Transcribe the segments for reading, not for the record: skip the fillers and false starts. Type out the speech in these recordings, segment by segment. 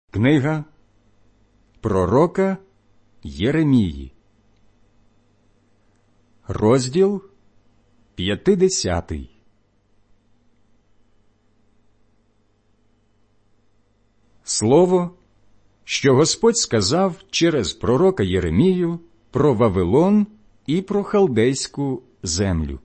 Книга пророка Єремії, розділ 50. Слово, що Господь сказав через пророка Єремію про Вавилон і про халдейську землю.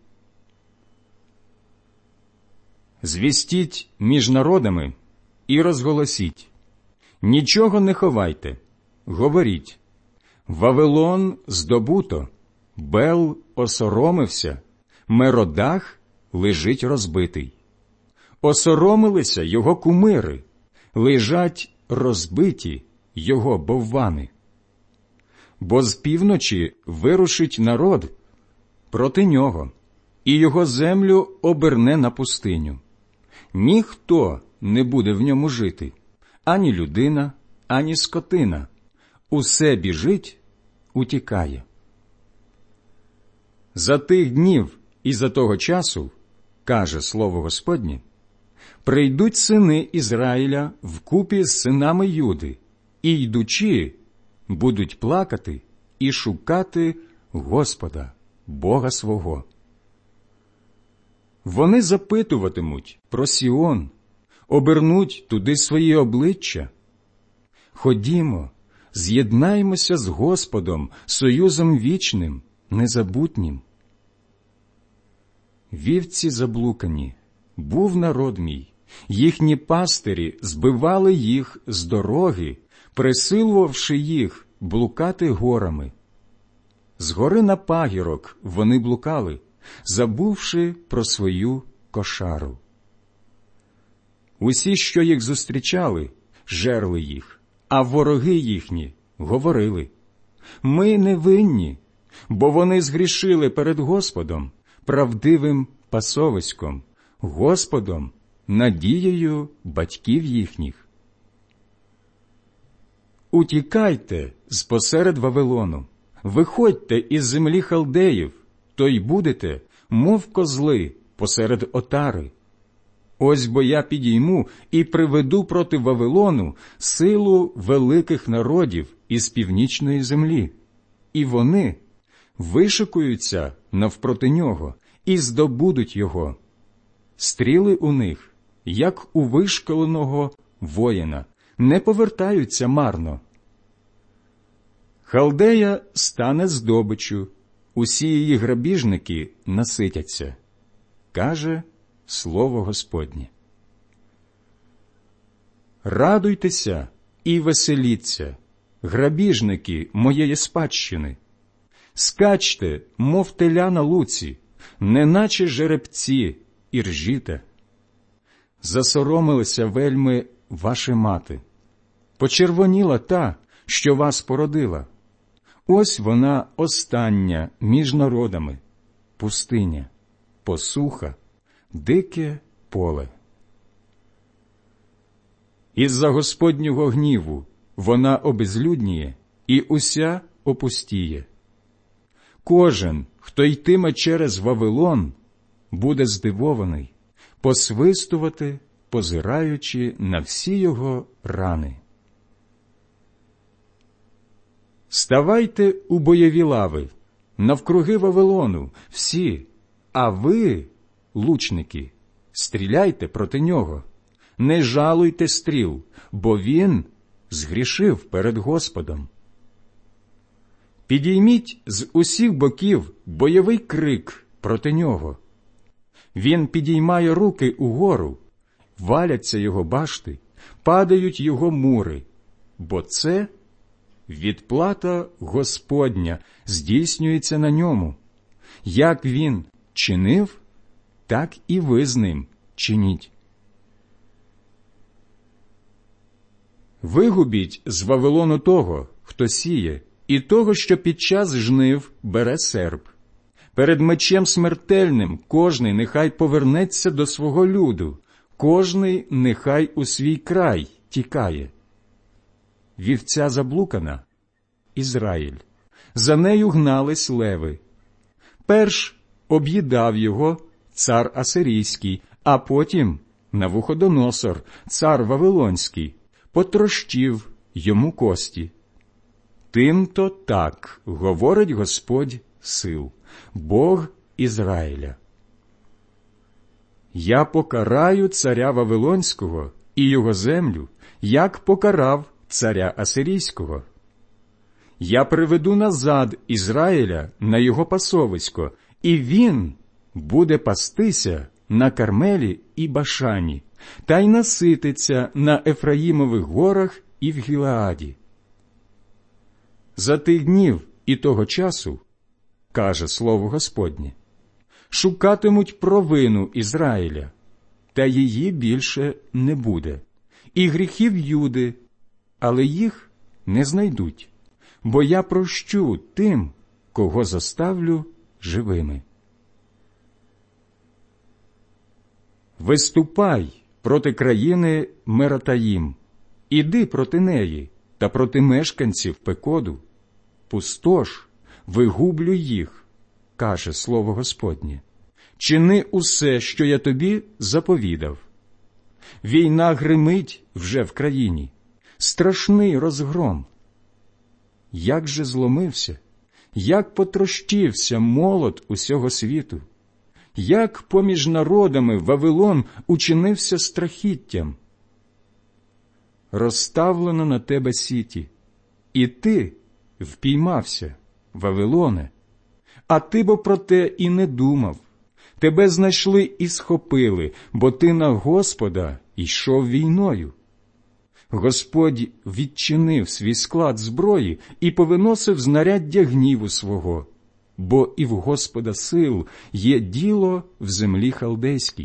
Звістіть між народами і розголосіть. Нічого не ховайте, говоріть. Вавилон здобуто, Бел осоромився, Меродах лежить розбитий. Осоромилися його кумири, лежать розбиті його боввани. Бо з півночі вирушить народ проти нього, і його землю оберне на пустиню. Ніхто не буде в ньому жити, ані людина, ані скотина. Усе біжить, утікає. За тих днів і за того часу, каже слово Господнє, прийдуть сини Ізраїля вкупі з синами Юди, і, йдучи, будуть плакати і шукати Господа, Бога свого. Вони запитуватимуть про Сіон, обернуть туди свої обличчя. Ходімо, з'єднаймося з Господом союзом вічним, незабутнім. Вівці заблукані, був народ мій, їхні пастирі збивали їх з дороги, присилувавши їх блукати горами. З гори на пагірок вони блукали, забувши про свою кошару. Усі, що їх зустрічали, жерли їх, а вороги їхні говорили: ми не винні, бо вони згрішили перед Господом, правдивим пасовиськом, Господом, надією батьків їхніх. Утікайте з-посеред Вавилону, виходьте із землі халдеїв, то й будете, мов козли, посеред отари. Ось бо я підійму і приведу проти Вавилону силу великих народів із північної землі, і вони вишикуються навпроти нього і здобудуть його. Стріли у них, як у вишколеного воїна, не повертаються марно. Халдея стане здобиччю, усі її грабіжники наситяться, каже слово Господнє. Радуйтеся і веселіться, грабіжники моєї спадщини. Скачте, мов теля на луці, неначе жеребці, і ржіте. Засоромилися вельми ваші мати. Почервоніла та, що вас породила. Ось вона остання між народами, пустиня, посуха, дике поле. Із-за Господнього гніву вона обезлюдніє і уся опустіє. Кожен, хто йтиме через Вавилон, буде здивований, посвистувати, позираючи на всі його рани. Ставайте у бойові лави, навкруги Вавилону, всі, а ви, лучники, стріляйте проти нього, не жалуйте стріл, бо він згрішив перед Господом. Підійміть з усіх боків бойовий крик проти нього. Він підіймає руки угору, валяться його башти, падають його мури, бо це відплата Господня здійснюється на ньому. Як він чинив, так і ви з ним чиніть. Вигубіть з Вавилону того, хто сіє, і того, що під час жнив бере серп. Перед мечем смертельним кожний нехай повернеться до свого люду, кожний нехай у свій край тікає. Вівця заблукана – Ізраїль, за нею гнались леви. Перш об'їдав його цар Асирійський, а потім Навуходоносор, цар Вавилонський, потрощив йому кості. Тим-то так говорить Господь сил, Бог Ізраїля. Я покараю царя Вавилонського і його землю, як покарав царя Асирійського. Я приведу назад Ізраїля на його пасовисько, і він буде пастися на Кармелі і Башані, та й насититься на Ефраїмових горах і в Гілеаді. За тих днів і того часу, каже слово Господнє, шукатимуть провину Ізраїля, та її більше не буде, і гріхів Юди, але їх не знайдуть, бо я прощу тим, кого заставлю живими. Виступай проти країни Мератаїм, іди проти неї та проти мешканців Пекоду. Пустош, вигублюй їх, каже слово Господнє. Чини усе, що я тобі заповідав. Війна гримить вже в країні, страшний розгром. Як же зломився, як потрощився молот усього світу, як поміж народами Вавилон учинився страхіттям. Розставлено на тебе сіті, і ти впіймався, Вавилоне, а ти бо про те і не думав. Тебе знайшли і схопили, бо ти на Господа йшов війною. Господь відчинив свій склад зброї і повиносив знаряддя гніву свого, бо і в Господа сил є діло в землі халдейській.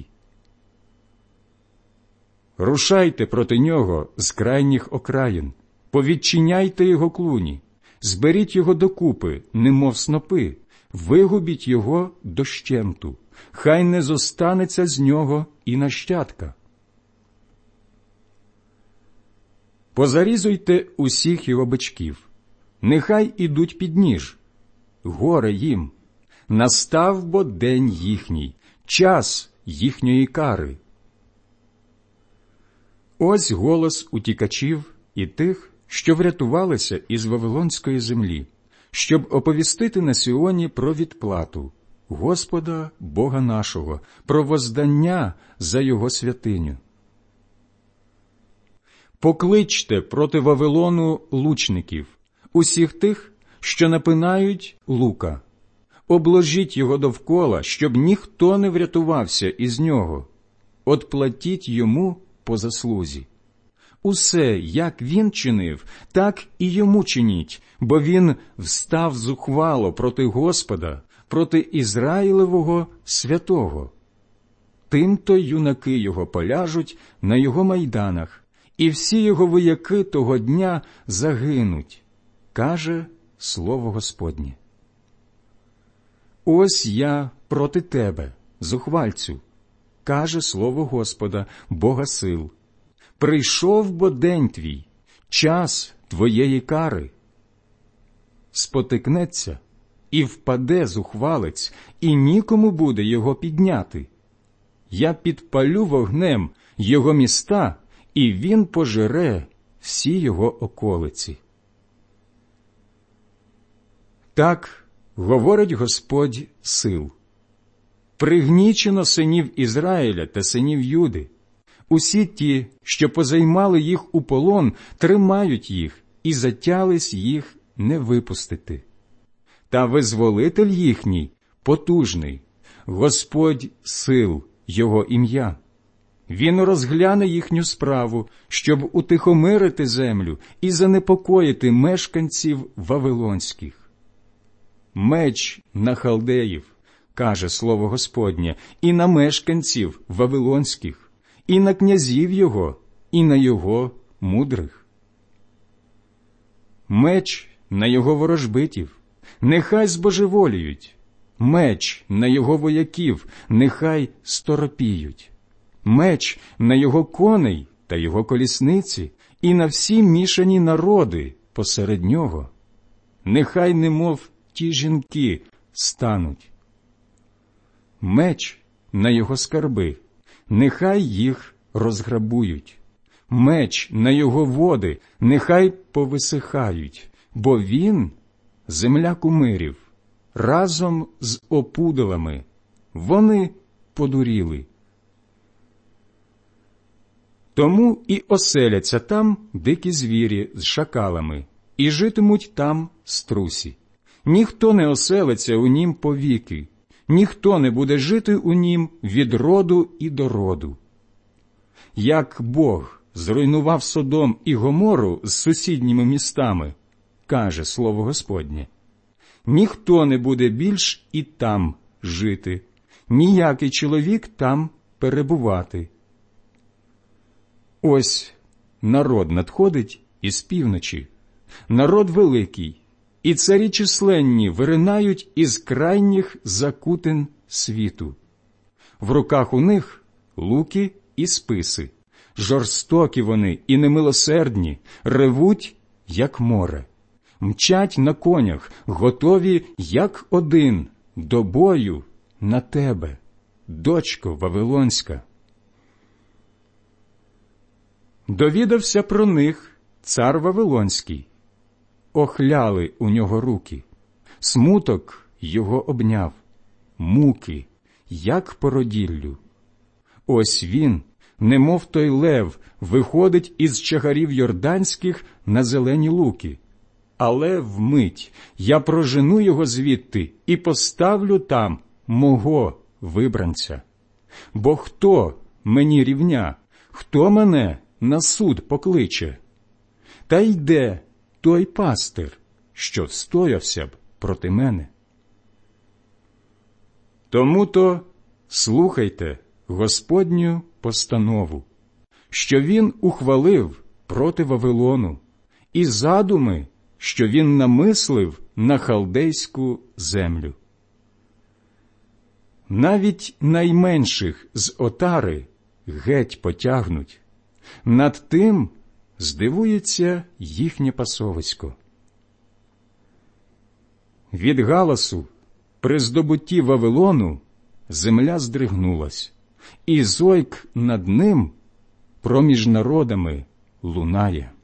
Рушайте проти нього з крайніх окраїн, повідчиняйте його клуні, зберіть його докупи, немов снопи, вигубіть його дощенту, хай не зостанеться з нього і нащадка. Позарізуйте усіх його бичків, нехай ідуть під ніж. Горе їм, настав бо день їхній, час їхньої кари. Ось голос утікачів і тих, що врятувалися із Вавилонської землі, щоб оповістити на Сіоні про відплату Господа Бога нашого, про воздання за його святиню. Покличте проти Вавилону лучників, усіх тих, що напинають лука. Обложіть його довкола, щоб ніхто не врятувався із нього. Отплатіть йому по заслузі. Усе, як він чинив, так і йому чиніть, бо він встав зухвало проти Господа, проти Ізраїлевого святого. Тим-то юнаки його поляжуть на його майданах, і всі його вояки того дня загинуть, каже слово Господнє. Ось я проти тебе, зухвальцю, каже слово Господа, Бога сил. Прийшов бо день твій, час твоєї кари. Спотикнеться і впаде зухвалець, і нікому буде його підняти. Я підпалю вогнем його міста, і він пожере всі його околиці. Так говорить Господь сил. Пригнічено синів Ізраїля та синів Юди. Усі ті, що позаймали їх у полон, тримають їх і затялись їх не випустити. Та визволитель їхній потужний, Господь сил, його ім'я. Він розгляне їхню справу, щоб утихомирити землю і занепокоїти мешканців вавилонських. Меч на халдеїв, каже слово Господнє, і на мешканців вавилонських, і на князів його, і на його мудрих. Меч на його ворожбитів, нехай збожеволіють, меч на його вояків, нехай сторопіють, меч на його коней та його колісниці, і на всі мішані народи посеред нього. Нехай немов ті жінки стануть. Меч на його скарби, нехай їх розграбують. меч на його води, нехай повисихають, бо він – земля кумирів, разом з опудалами, вони подуріли. Тому і оселяться там дикі звірі з шакалами, і житимуть там струсі. Ніхто не оселиться у нім повіки, ніхто не буде жити у нім від роду і до роду. Як Бог зруйнував Содом і Гомору з сусідніми містами, каже слово Господнє, ніхто не буде більш і там жити, ніякий чоловік там перебувати. Ось народ надходить із півночі, народ великий, і царі численні виринають із крайніх закутин світу. В руках у них луки і списи, жорстокі вони і немилосердні, ревуть, як море, мчать на конях, готові, як один, до бою на тебе, дочко Вавилонська. Довідався про них цар Вавилонський. Охляли у нього руки, смуток його обняв, муки, як породіллю. Ось він, немов той лев, виходить із чагарів йорданських на зелені луки. Але вмить я прожену його звідти і поставлю там мого вибранця. Бо хто мені рівня, хто мене на суд покличе? Та йде той пастир, що встоявся б проти мене. Тому-то слухайте Господню постанову, що він ухвалив проти Вавилону, і задуми, що він намислив на халдейську землю. Навіть найменших з отари геть потягнуть, над тим здивується їхнє пасовисько. Від галасу при здобутті Вавилону земля здригнулась, і зойк над ним проміж народами лунає.